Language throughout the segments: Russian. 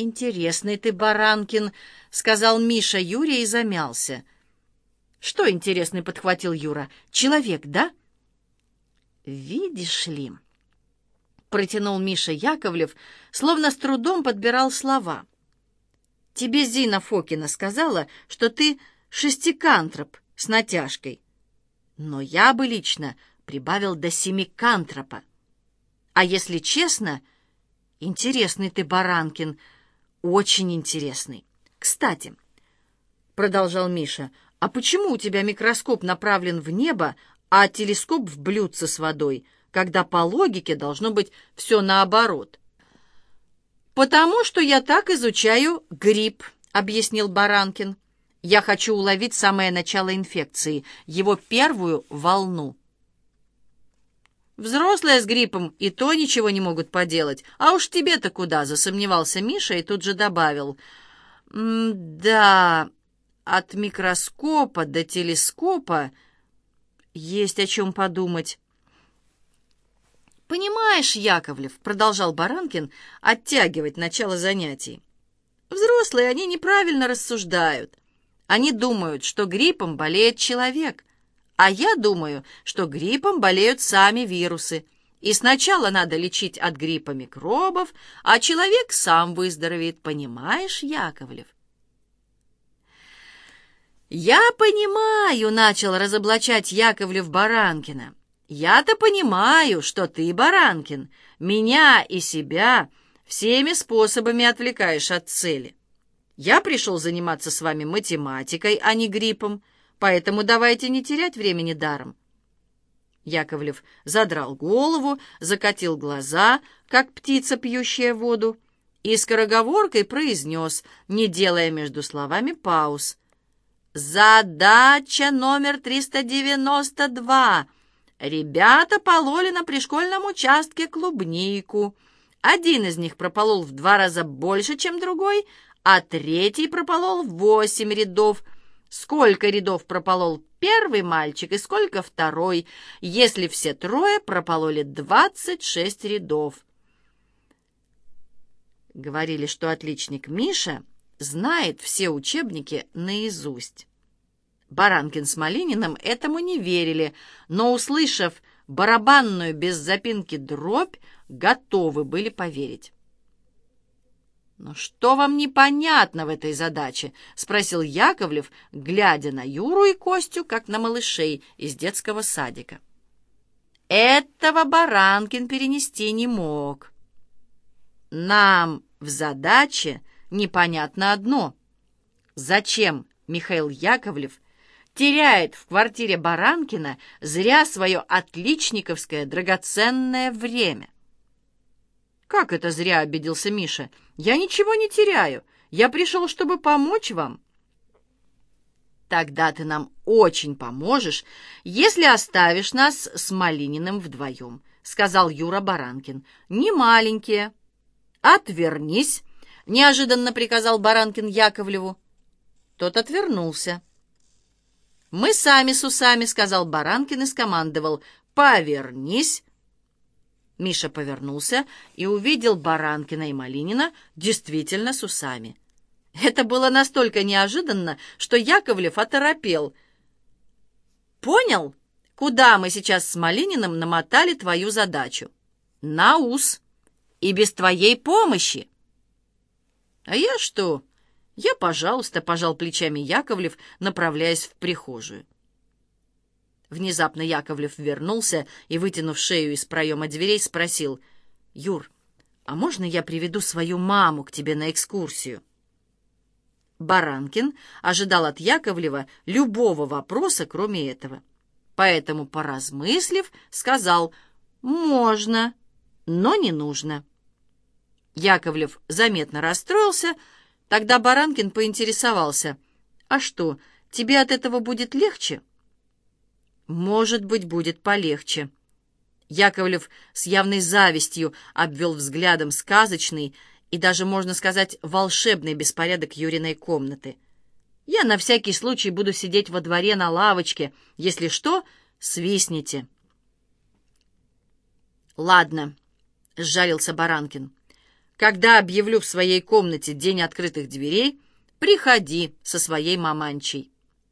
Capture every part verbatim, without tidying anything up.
«Интересный ты, Баранкин», — сказал Миша Юре и замялся. «Что интересный?» — подхватил Юра. «Человек, да?» «Видишь ли», — протянул Миша Яковлев, словно с трудом подбирал слова. «Тебе Зина Фокина сказала, что ты шестикантроп с натяжкой. Но я бы лично прибавил до семикантропа. А если честно, интересный ты, Баранкин, очень интересный. Кстати, — продолжал Миша, — а почему у тебя микроскоп направлен в небо, а телескоп в блюдце с водой, когда по логике должно быть все наоборот?» «Потому что я так изучаю грипп», — объяснил Баранкин. «Я хочу уловить самое начало инфекции, его первую волну». «Взрослые с гриппом и то ничего не могут поделать. А уж тебе-то куда?» — засомневался Миша и тут же добавил. «Да, от микроскопа до телескопа есть о чем подумать». «Понимаешь, Яковлев», — продолжал Баранкин оттягивать начало занятий, «взрослые, они неправильно рассуждают. Они думают, что гриппом болеет человек, а я думаю, что гриппом болеют сами вирусы. И сначала надо лечить от гриппа микробов, а человек сам выздоровеет. Понимаешь, Яковлев?» «Я понимаю», — начал разоблачать Яковлев Баранкина. «Я-то понимаю, что ты, Баранкин, меня и себя всеми способами отвлекаешь от цели. Я пришел заниматься с вами математикой, а не гриппом, поэтому давайте не терять времени даром». Яковлев задрал голову, закатил глаза, как птица, пьющая воду, и скороговоркой произнес, не делая между словами пауз: «Задача номер триста девяносто два. Ребята пололи на пришкольном участке клубнику. Один из них прополол в два раза больше, чем другой, а третий прополол восемь рядов. Сколько рядов прополол первый мальчик и сколько второй, если все трое пропололи двадцать шесть рядов?» Говорили, что отличник Миша знает все учебники наизусть. Баранкин с Малининым этому не верили, но, услышав барабанную без запинки дробь, готовы были поверить. «Ну что вам непонятно в этой задаче?» — спросил Яковлев, глядя на Юру и Костю, как на малышей из детского садика. Этого Баранкин перенести не мог. «Нам в задаче непонятно одно. Зачем Михаил Яковлев теряет в квартире Баранкина зря свое отличниковское драгоценное время?» «Как это зря?» — обиделся Миша. «Я ничего не теряю. Я пришел, чтобы помочь вам». «Тогда ты нам очень поможешь, если оставишь нас с Малининым вдвоем», — сказал Юра Баранкин. «Не маленькие». «Отвернись», — неожиданно приказал Баранкин Яковлеву. Тот отвернулся. «Мы сами с усами», — сказал Баранкин и скомандовал: «Повернись». Миша повернулся и увидел Баранкина и Малинина действительно с усами. Это было настолько неожиданно, что Яковлев оторопел. «Понял, куда мы сейчас с Малининым намотали твою задачу? На ус. И без твоей помощи». «А я что?» «Я, пожалуйста», — пожал плечами Яковлев, направляясь в прихожую. Внезапно Яковлев вернулся и, вытянув шею из проема дверей, спросил: «Юр, а можно я приведу свою маму к тебе на экскурсию?» Баранкин ожидал от Яковлева любого вопроса, кроме этого. Поэтому, поразмыслив, сказал: «Можно, но не нужно». Яковлев заметно расстроился. Тогда Баранкин поинтересовался: «А что, тебе от этого будет легче?» «Может быть, будет полегче». Яковлев с явной завистью обвел взглядом сказочный и даже, можно сказать, волшебный беспорядок Юриной комнаты. «Я на всякий случай буду сидеть во дворе на лавочке. Если что, свистните». «Ладно», — сжалился Баранкин. Когда объявлю в своей комнате день открытых дверей, приходи со своей маманчей».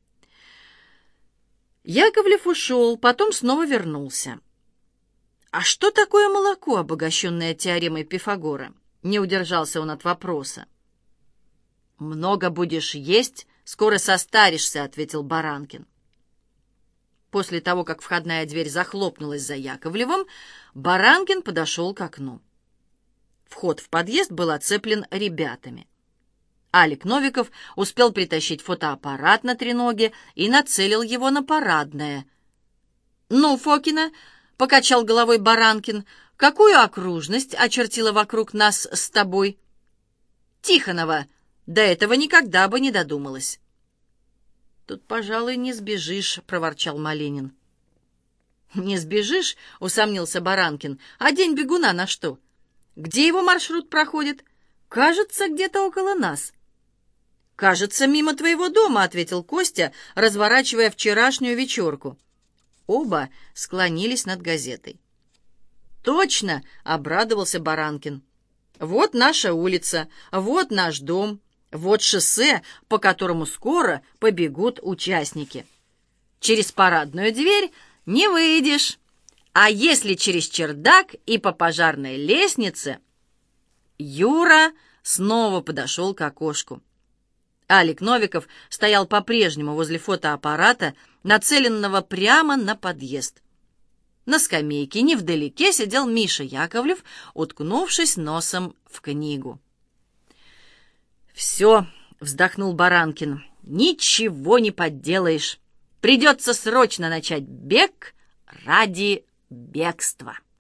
Яковлев ушел, потом снова вернулся. «А что такое молоко, обогащенное теоремой Пифагора?» Не удержался он от вопроса. «Много будешь есть, скоро состаришься», — ответил Баранкин. После того, как входная дверь захлопнулась за Яковлевым, Баранкин подошел к окну. Вход в подъезд был оцеплен ребятами. Алик Новиков успел притащить фотоаппарат на треноге и нацелил его на парадное. «Ну, Фокина», — покачал головой Баранкин, — «какую окружность очертила вокруг нас с тобой?» «Тихонова, до этого никогда бы не додумалась». «Тут, пожалуй, не сбежишь», — проворчал Малинин. «Не сбежишь?» — усомнился Баранкин. «А день бегуна на что? Где его маршрут проходит? Кажется, где-то около нас». «Кажется, мимо твоего дома», — ответил Костя, разворачивая вчерашнюю вечерку. Оба склонились над газетой. «Точно!» — обрадовался Баранкин. «Вот наша улица, вот наш дом, вот шоссе, по которому скоро побегут участники. Через парадную дверь не выйдешь, а если через чердак и по пожарной лестнице...» Юра снова подошел к окошку. Алик Новиков стоял по-прежнему возле фотоаппарата, нацеленного прямо на подъезд. На скамейке невдалеке сидел Миша Яковлев, уткнувшись носом в книгу. «Все», — вздохнул Баранкин, — «ничего не подделаешь. Придется срочно начать бег ради бегства».